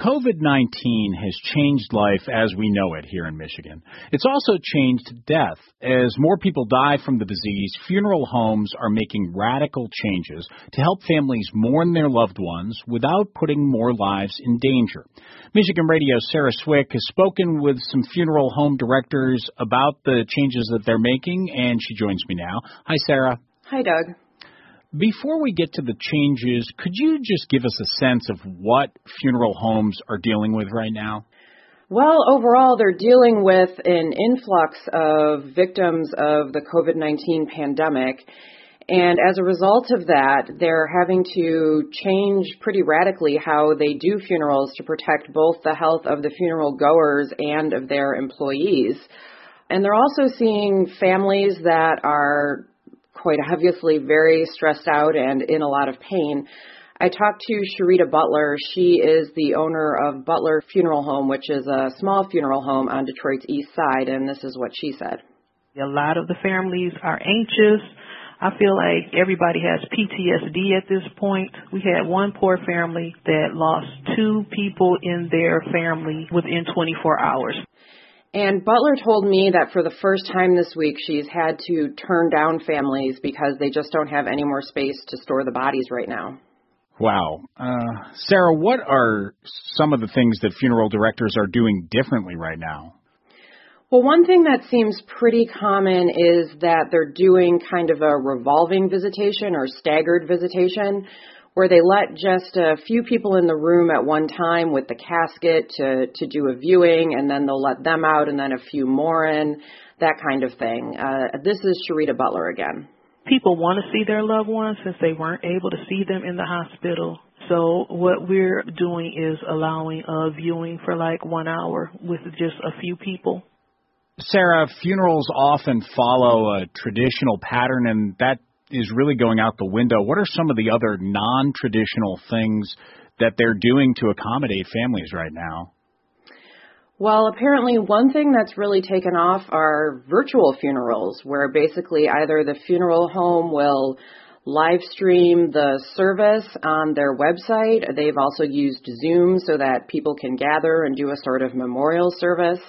COVID-19 has changed life as we know it here in Michigan. It's also changed death. As more people die from the disease, funeral homes are making radical changes to help families mourn their loved ones without putting more lives in danger. Michigan Radio's Sarah Swick has spoken with some funeral home directors about the changes that they're making, and she joins me now. Hi, Sarah. Hi, Doug. Before we get to the changes, could you just give us a sense of what funeral homes are dealing with right now? Well, overall, they're dealing with an influx of victims of the COVID-19 pandemic. And as a result of that, they're having to change pretty radically how they do funerals to protect both the health of the funeral goers and of their employees. And they're also seeing families that are quite obviously very stressed out and in a lot of pain. I talked to Sharita Butler. She is the owner of Butler Funeral Home, which is a small funeral home on Detroit's east side, and this is what she said. A lot of the families are anxious. I feel like everybody has PTSD at this point. We had one poor family that lost 2 people in their family within 24 hours. And Butler told me that for the first time this week, she's had to turn down families because they just don't have any more space to store the bodies right now. Wow. Sarah, what are some of the things that funeral directors are doing differently right now? Well, one thing that seems pretty common is that they're doing kind of a revolving visitation or staggered visitation, where they let just a few people in the room at one time with the casket to do a viewing, and then they'll let them out and then a few more in, that kind of thing. This is Sharita Butler again. People want to see their loved ones since they weren't able to see them in the hospital. So what we're doing is allowing a viewing for like 1 hour with just a few people. Sarah, funerals often follow a traditional pattern, and that is really going out the window. What are some of the other non-traditional things that they're doing to accommodate families right now? Well, apparently one thing that's really taken off are virtual funerals, where basically either the funeral home will live stream the service on their website. They've also used Zoom so that people can gather and do a sort of memorial service.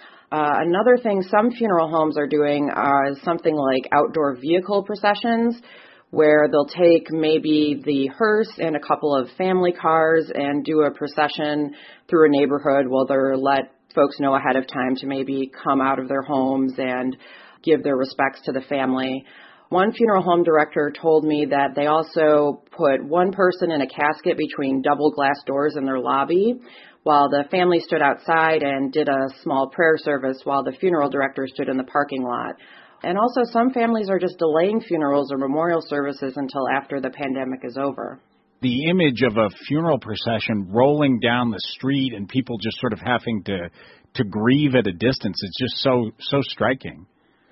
Another thing some funeral homes are doing is something like outdoor vehicle processions, where they'll take maybe the hearse and a couple of family cars and do a procession through a neighborhood while they'll let folks know ahead of time to maybe come out of their homes and give their respects to the family. One funeral home director told me that they also put one person in a casket between double glass doors in their lobby, while the family stood outside and did a small prayer service while the funeral director stood in the parking lot. And also some families are just delaying funerals or memorial services until after the pandemic is over. The image of a funeral procession rolling down the street and people just sort of having to grieve at a distance is just so striking.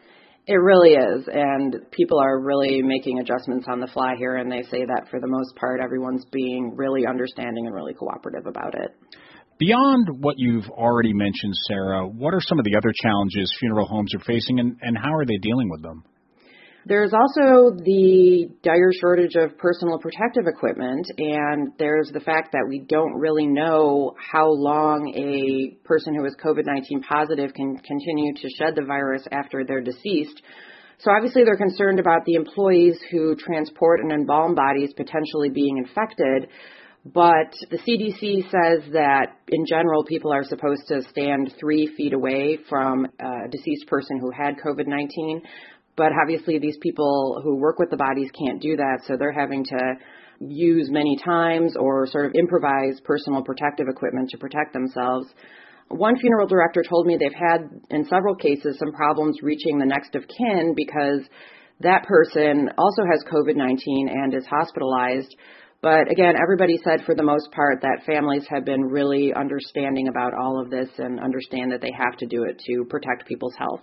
It really is, and people are really making adjustments on the fly here, and they say that for the most part everyone's being really understanding and really cooperative about it. Beyond what you've already mentioned, Sarah, what are some of the other challenges funeral homes are facing, and how are they dealing with them? There's also the dire shortage of personal protective equipment, and there's the fact that we don't really know how long a person who is COVID-19 positive can continue to shed the virus after they're deceased. So obviously they're concerned about the employees who transport and embalm bodies potentially being infected. But the CDC says that, in general, people are supposed to stand 3 feet away from a deceased person who had COVID-19. But obviously these people who work with the bodies can't do that, so they're having to use many times or sort of improvise personal protective equipment to protect themselves. One funeral director told me they've had, in several cases, some problems reaching the next of kin because that person also has COVID-19 and is hospitalized. But again, everybody said for the most part that families have been really understanding about all of this and understand that they have to do it to protect people's health.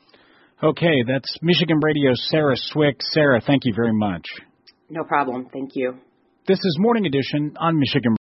Okay, that's Michigan Radio's Sarah Swick. Sarah, thank you very much. No problem. Thank you. This is Morning Edition on Michigan